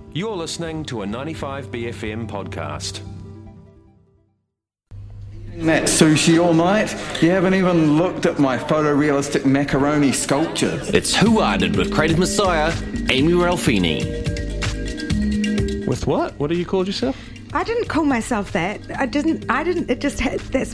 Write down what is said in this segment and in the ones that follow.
You're listening to a 95BFM podcast. That sushi all night? You haven't even looked at my photorealistic macaroni sculpture. It's Who Arted with Creative Messiah, Amy Ralphini. With what? What do you call yourself? I didn't call myself that. I didn't. It just had, that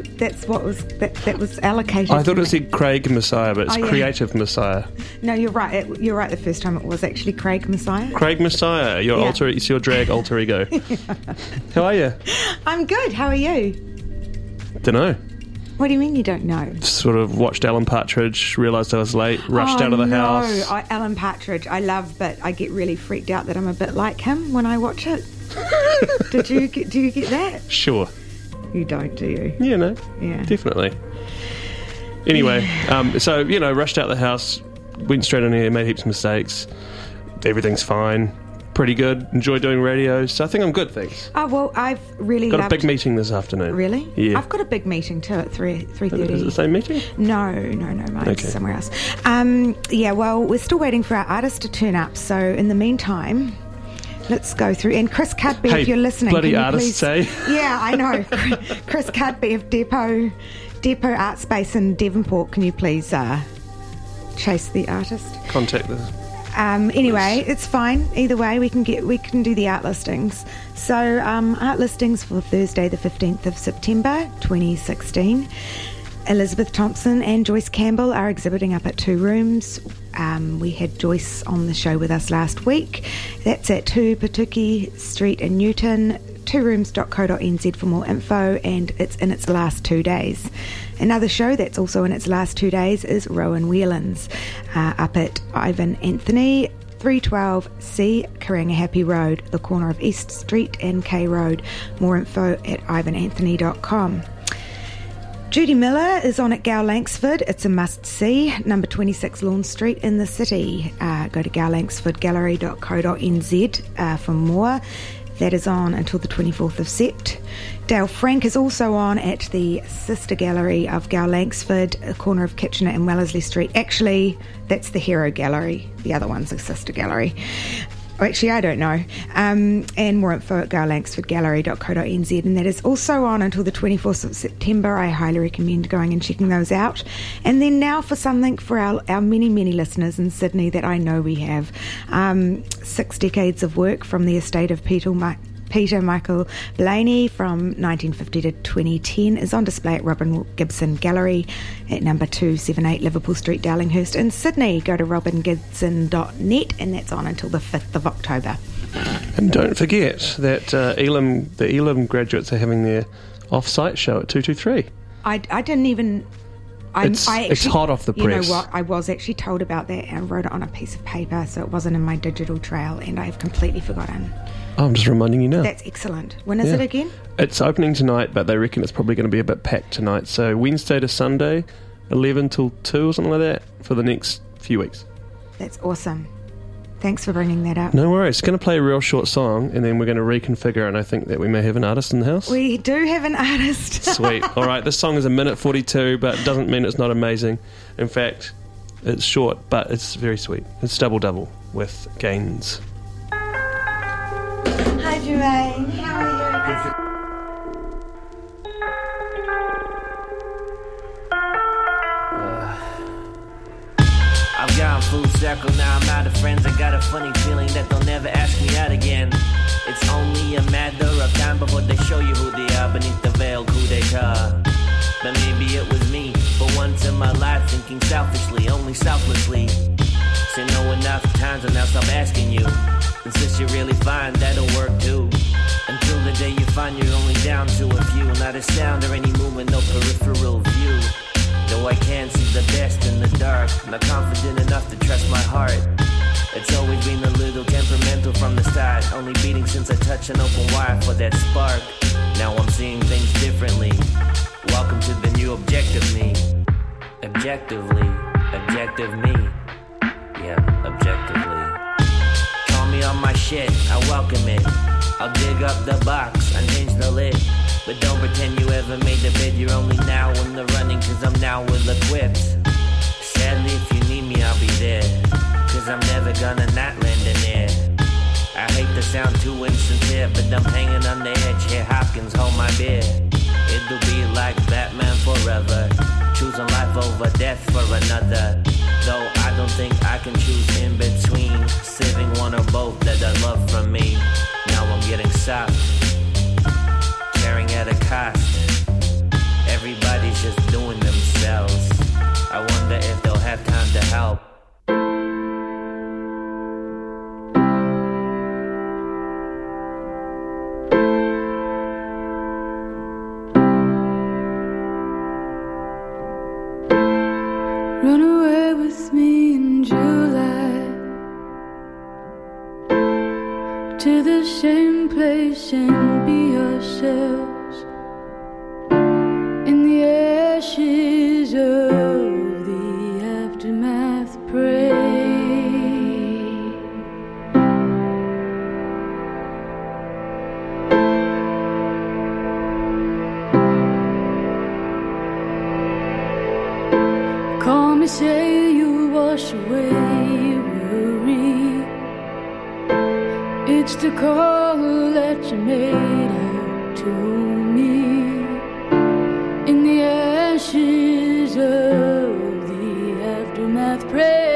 was allocated. I thought it said Craig Messiah, but it's Creative Messiah. No, you're right. You're right. The first time it was actually Craig Messiah. Craig Messiah, it's your drag alter ego. How are you? I'm good. How are you? Dunno. What do you mean you don't know? Sort of watched Alan Partridge, realised I was late, rushed out of the house. No, Alan Partridge I love, but I get really freaked out that I'm a bit like him when I watch it. Do you get that? Sure. You don't, do you? Yeah, no. Yeah. Definitely. Anyway, so, rushed out the house, went straight in here, made heaps of mistakes. Everything's fine. Pretty good. Enjoy doing radio. So I think I'm good, thanks. Oh, well, I've really got a big meeting this afternoon. Really? Yeah. I've got a big meeting too at 3:30. Is it the same meeting? No, mine's somewhere else. Well, we're still waiting for our artist to turn up. So in the meantime, let's go through. And Chris Cudby, if you're listening, bloody artists, eh? Yeah, I know. Chris Cudby of Depot Art Space in Devonport, can you please chase the artist? Contact the... Anyway, it's fine. Either way, we can do the art listings. So, art listings for Thursday, the 15th of September, 2016. Elizabeth Thompson and Joyce Campbell are exhibiting up at Two Rooms. We had Joyce on the show with us last week. That's at 2 Patuki Street in Newton. tworooms.co.nz for more info, and it's in its last 2 days. Another show that's also in its last 2 days is Rowan Whelan's up at Ivan Anthony, 312C Karangahape Road, the corner of East Street and K Road. More info at ivananthony.com. Judy Miller is on at Gow Langsford. It's a must-see, number 26 Lawn Street in the city. Go to gowlangsfordgallery.co.nz for more. That is on until the 24th of Sept. Dale Frank is also on at the Sister Gallery of Gow Langsford, a corner of Kitchener and Wellesley Street. Actually, that's the Hero Gallery. The other one's a Sister Gallery. Actually, I don't know. And more info at gowlangsfordgallery.co.nz. And that is also on until the 24th of September. I highly recommend going and checking those out. And then now for something for our many, many listeners in Sydney that I know we have. 6 decades of work from the estate of Peter Michael Blaney from 1950 to 2010 is on display at Robin Gibson Gallery at number 278 Liverpool Street, Darlinghurst in Sydney. Go to robingibson.net, and that's on until the 5th of October. And don't forget that the Elam graduates are having their off-site show at 223. I didn't even... It's hot off the press. You know what? I was actually told about that, and I wrote it on a piece of paper, so it wasn't in my digital trail, and I've completely forgotten. Oh, I'm just reminding you now. That's excellent. When is it again? It's opening tonight, but they reckon it's probably going to be a bit packed tonight. So Wednesday to Sunday, 11 till 2 or something like that for the next few weeks. That's awesome. Thanks for bringing that up. No worries. It's going to play a real short song, and then we're going to reconfigure, and I think that we may have an artist in the house. We do have an artist. Sweet. All right, this song is 1:42, but it doesn't mean it's not amazing. In fact, it's short, but it's very sweet. It's Double with Gaines. Hi, Jermaine. How are you? I've gone full circle, now I'm out of friends. I got a funny feeling that they'll never ask me out again. It's only a matter of time before they show you who they are beneath the veil coup d'etat. But maybe it was me, for once in my life, thinking selfishly, only selflessly. Say no enough times and I'll stop asking you. And since you really find that'll work too. Until the day you find you're only down to a few. Not a sound or any movement, no peripheral view. Though I can't see the best in the dark, not confident enough to trust my heart. It's always been a little temperamental from the start, only beating since I touched an open wire for that spark. Now I'm seeing things differently. Welcome to the new objective me. Objective me. Yeah, objectively. Call me on my shit, I welcome it. I'll dig up the box, unhinge the lid. But don't pretend you ever made the bid. You're only now in the running, cause I'm now well equipped. Sadly, if you need me, I'll be there. Cause I'm never gonna not lend an ear. I hate to sound too insincere, but I'm hanging on the edge here. Hopkins, hold my beer. It'll be like Batman forever, choosing life over death for another. Though I don't think I can choose in between, saving one or both that I love from me. Now I'm getting soft, staring at a cost. Everybody's just doing themselves. I wonder if they'll have time to help. Run away with me in July to the same place and be yourselves in the ashes of the aftermath. Pray. Call me, say you wash away worry. It's the call that you made out to me in the ashes of the aftermath. Pray.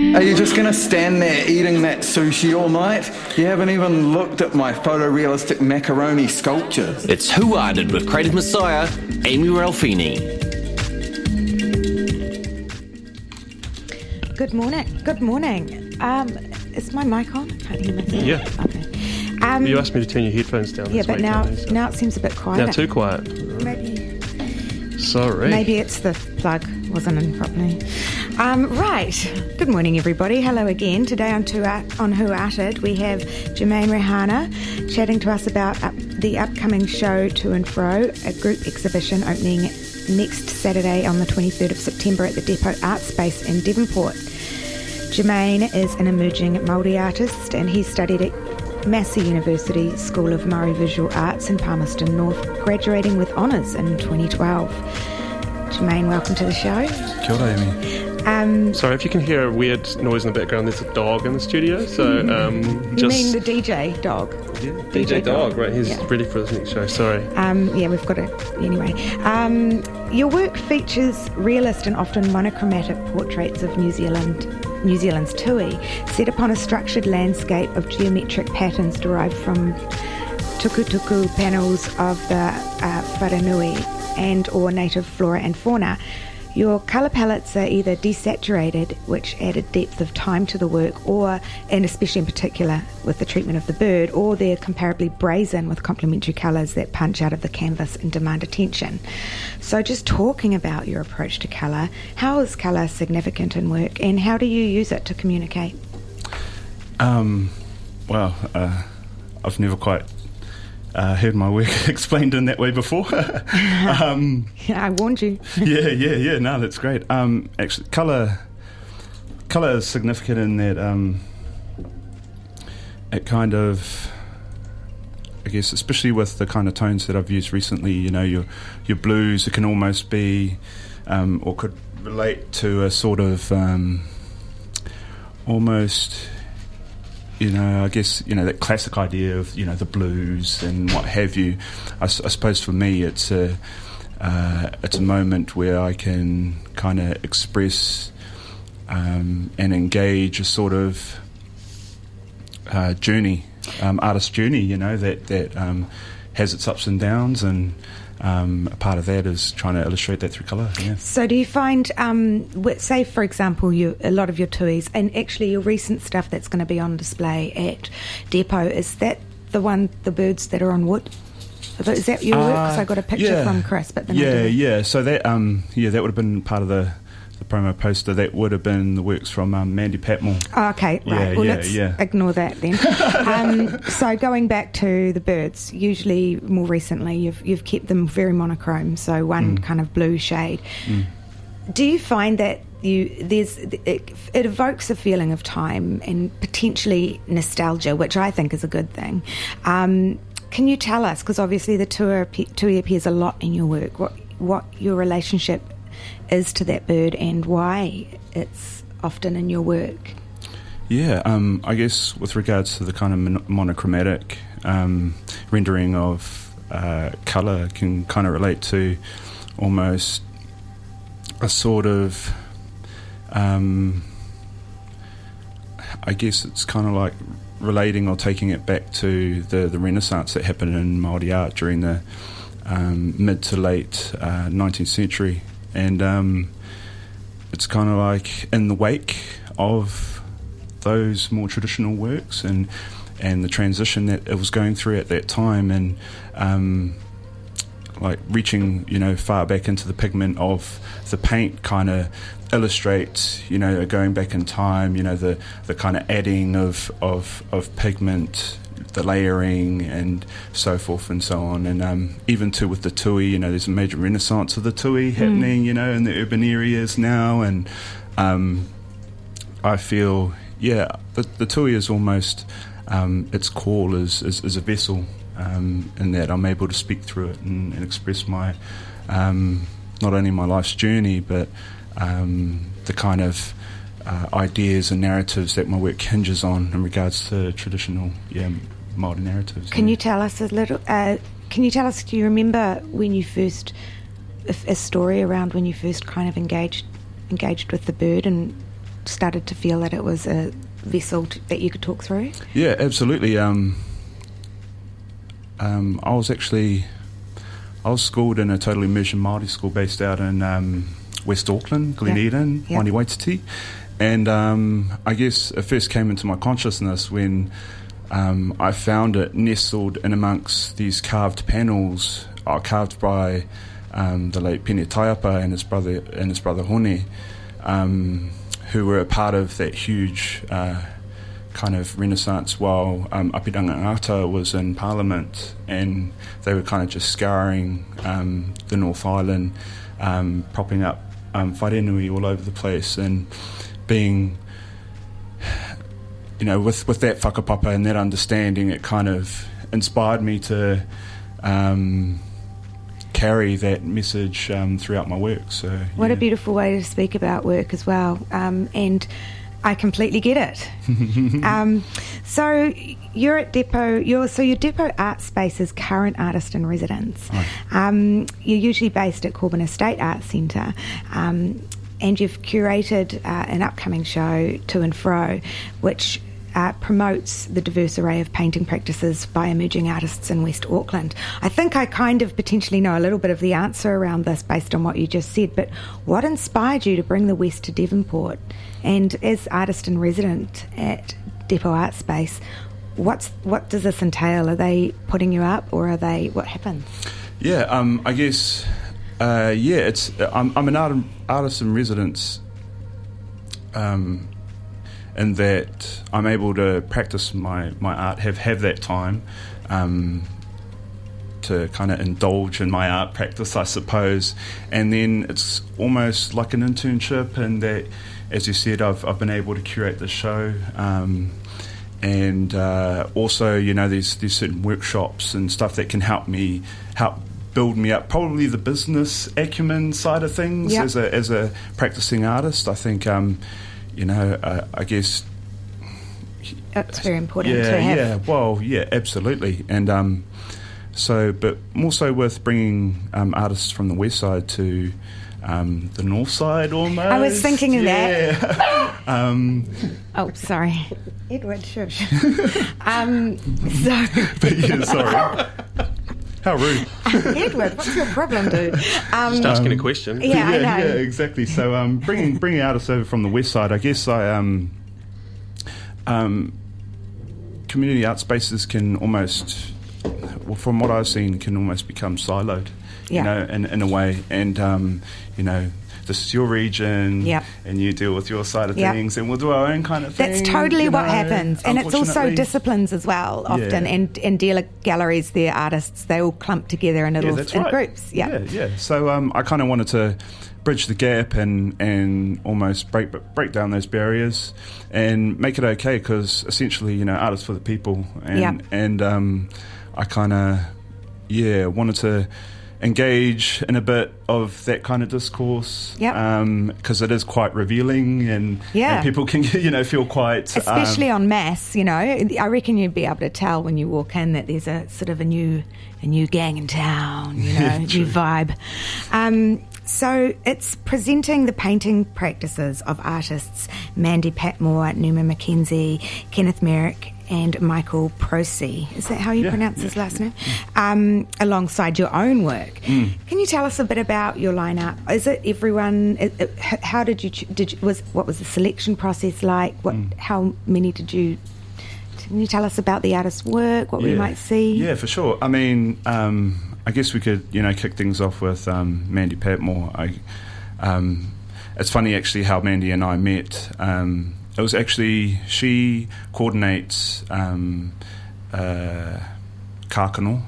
Are you just going to stand there eating that sushi all night? You haven't even looked at my photorealistic macaroni sculptures. It's Who Arted with Creative Messiah, Amy Ralphini. Good morning. Good morning. Is my mic on? I can't hear myself. Yeah. Okay. You asked me to turn your headphones down. Yeah, this but week, now Tony, so- it seems a bit quiet. Now too quiet. Sorry. Maybe it's the plug wasn't in properly. Right. Good morning, everybody. Hello again. Today on Who Arted, we have Jermaine Rehana chatting to us about the upcoming show To and Fro, a group exhibition opening next Saturday on the 23rd of September at the Depot Art Space in Devonport. Jermaine is an emerging Māori artist, and he studied at Massey University School of Māori Visual Arts in Palmerston North, graduating with honours in 2012. Jermaine, welcome to the show. Kia ora, Amy. Sorry, if you can hear a weird noise in the background, there's a dog in the studio. So, You mean the DJ dog? Yeah, DJ Dog, right? He's Yeah. ready for this next show. Sorry. Yeah, we've got it anyway. Your work features realist and often monochromatic portraits of New Zealand's tui, set upon a structured landscape of geometric patterns derived from tukutuku panels of the wharenui and or native flora and fauna. Your colour palettes are either desaturated, which added depth of time to the work, and especially in particular with the treatment of the bird, or they're comparably brazen with complementary colours that punch out of the canvas and demand attention. So just talking about your approach to colour, how is colour significant in work, and how do you use it to communicate? I've never quite heard my work explained in that way before. I warned you. Yeah. No, that's great. Actually, colour is significant in that it kind of, I guess, especially with the kind of tones that I've used recently. You know, your blues. It can almost be, or could relate to a sort of almost. I guess, that classic idea of, the blues and what have you. I suppose for me it's a moment where I can kind of express and engage a sort of journey, artist journey, that has its ups and downs, and a part of that is trying to illustrate that through colour. Yeah. So do you find, say for example, a lot of your tuis, and actually your recent stuff that's going to be on display at Depot, is that the birds that are on wood? Is that your work? Because I got a picture from Chris, but then So that that would have been part of the promo poster. That would have been the works from Mandy Patmore. Oh, okay, right. Let's ignore that then. So going back to the birds, usually more recently you've kept them very monochrome, so one kind of blue shade. Do you find that it evokes a feeling of time and potentially nostalgia, which I think is a good thing? Can you tell us, because obviously the tui appears a lot in your work, what your relationship is to that bird and why it's often in your work? Yeah, I guess with regards to the kind of monochromatic rendering of colour, can kind of relate to almost a sort of, I guess it's kind of like relating or taking it back to the Renaissance that happened in Māori art during the mid to late 19th century. And it's kind of like in the wake of those more traditional works and the transition that it was going through at that time, and like reaching far back into the pigment of the paint kind of illustrates going back in time, the kind of adding of pigment, the layering and so forth and so on, and even too with the tui, there's a major renaissance of the tui happening, in the urban areas now, and I feel the tui is almost its call is a vessel, in that I'm able to speak through it and express my not only my life's journey, but the kind of ideas and narratives that my work hinges on in regards to traditional Māori narratives. Can you tell us a little? Do you remember when you first a story around when you first kind of engaged with the bird and started to feel that it was a vessel that you could talk through? Yeah, absolutely. I was schooled in a total immersion Māori school based out in West Auckland, Glen Eden, Waihi Waititi. And I guess it first came into my consciousness when I found it nestled in amongst these carved panels, carved by the late Pene Taiapa and his brother Hone, who were a part of that huge kind of renaissance while Apiranga Ngata was in Parliament, and they were kind of just scouring the North Island, propping up wharenui all over the place, and being, with that whakapapa and that understanding, it kind of inspired me to carry that message throughout my work. So what a beautiful way to speak about work as well, and I completely get it. So you're at Depot. Your Depot Art Space's current artist in residence. Right. You're usually based at Corbin Estate Arts Centre, and you've curated an upcoming show, To and Fro, which promotes the diverse array of painting practices by emerging artists in West Auckland. I think I kind of potentially know a little bit of the answer around this based on what you just said, but what inspired you to bring the West to Devonport? And as artist in resident at Depot Art Space, what does this entail? Are they putting you up, or what happens? Yeah, I guess, it's I'm an artist in residence, in that I'm able to practice my art, have that time to kind of indulge in my art practice, I suppose, and then it's almost like an internship, and that, as you said, I've been able to curate the show, and also, there's certain workshops and stuff that can help build me up. Probably the business acumen side of things. Yep. as a practicing artist, I think, I guess that's very important to have. Yeah, well, yeah, absolutely, and but more so with bringing artists from the west side to the north side almost. I was thinking of that. Oh, sorry. Edward, shush. But yeah, sorry. How rude. Edward, what's your problem, dude? Just asking a question. Yeah, I know. Yeah, exactly. So bringing artists over from the west side, I guess community art spaces can almost, from what I've seen, can almost become siloed. In a way, and this is your region, and you deal with your side of things, and we'll do our own kind of thing. That's totally what happens, and it's also disciplines as well, often, and dealer galleries, their artists, they all clump together in little groups. Yeah. So I kind of wanted to bridge the gap and almost break down those barriers and make it okay, because essentially, art is for the people, and I kind of wanted to engage in a bit of that kind of discourse, because it is quite revealing, and people can feel quite, especially en masse. I reckon you'd be able to tell when you walk in that there's a sort of a new gang in town, new vibe. So it's presenting the painting practices of artists Mandy Patmore, Numa Mackenzie, Kenneth Merrick, and Michael Prosey. Is that how you pronounce his last name? Alongside your own work. Can you tell us a bit about your lineup? Is it everyone? How did you? What was the selection process like? How many did you? Can you tell us about the artist's work? What we might see? Yeah, for sure. I mean, I guess we could kick things off with Mandy Patmore. It's funny actually how Mandy and I met. It was actually, she coordinates Kākano,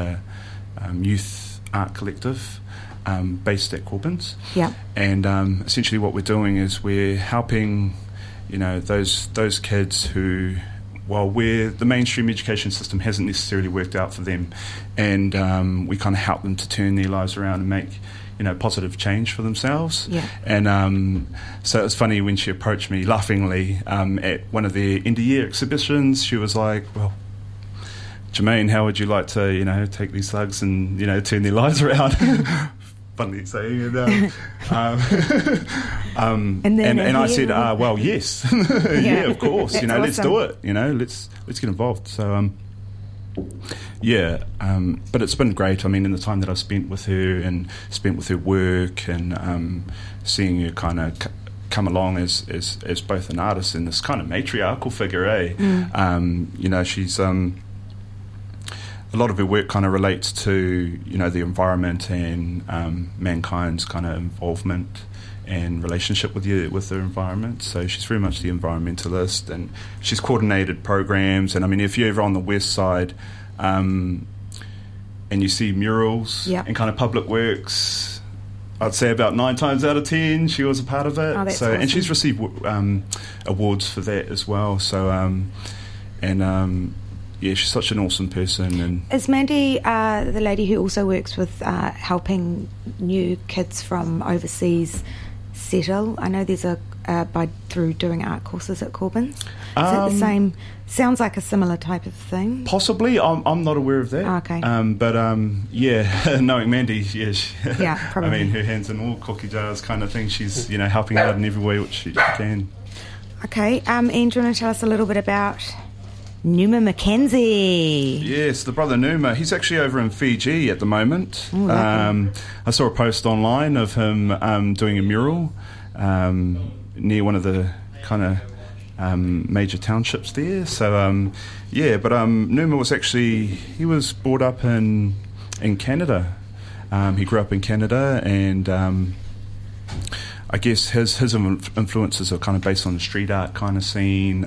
youth art collective based at Corbins. Yeah. And essentially what we're doing is we're helping, those kids who, the mainstream education system hasn't necessarily worked out for them, and we kind of help them to turn their lives around and make positive change for themselves. Yeah. And so it was funny when she approached me laughingly at one of their end of year exhibitions. She was like, well, Jermaine, how would you like to, take these thugs and, turn their lives around? Funny saying. And, And I said, well, yes, yeah, of course. That's Let's awesome. do it. Let's get involved. So, but it's been great. I mean, in the time that I've spent with her and spent with her work and seeing her kind of come along as both an artist and this kind of matriarchal figure, she's a lot of her work kind of relates to the environment and mankind's kind of involvement and relationship with the environment. So she's very much the environmentalist, and she's coordinated programs. And I mean, if you're ever on the west side and you see murals and kind of public works, I'd say about 9 times out of 10 she was a part of it. Oh, that's so awesome. And she's received awards for that as well. So she's such an awesome person. And Is Mandy the lady who also works with helping new kids from overseas settle? I know there's through doing art courses at Corbyn's. Is it the same? Sounds like a similar type of thing. Possibly, I'm not aware of that. Okay. Knowing Mandy, Yeah, probably. I mean, her hands in all cookie jars kind of thing. She's helping out in every way which she can. Okay, Ian, do you want to tell us a little bit about Numa Mackenzie? Yes, the brother Numa. He's actually over in Fiji at the moment. Oh, lovely. I saw a post online of him doing a mural near one of the kind of major townships there. So, Numa was he was brought up in Canada. He grew up in Canada, and I guess his influences are kind of based on the street art kind of scene.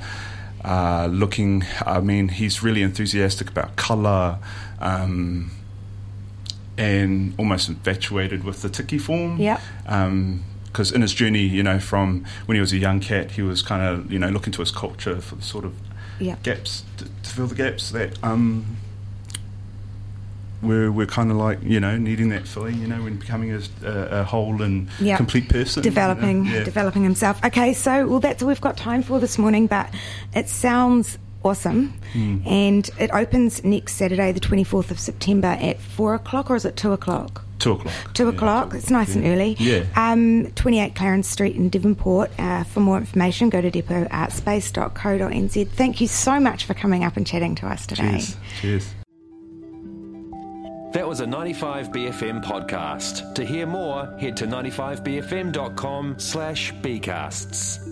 He's really enthusiastic about colour, and almost infatuated with the tiki form. Yep. Because in his journey, from when he was a young cat, he was kind of, looking to his culture for the sort of gaps, to fill the gaps that we're kind of like, needing that filling, when becoming a whole and complete person. Developing himself. Okay, so, that's all we've got time for this morning, but it sounds awesome. And it opens next Saturday, the 24th of September at 4 o'clock, or is it 2 o'clock? 2 o'clock. 2 o'clock. It's nice and early. Yeah. 28 Clarence Street in Devonport. For more information, go to depotartspace.co.nz. Thank you so much for coming up and chatting to us today. Cheers. That was a 95BFM podcast. To hear more, head to 95bfm.com/bcasts.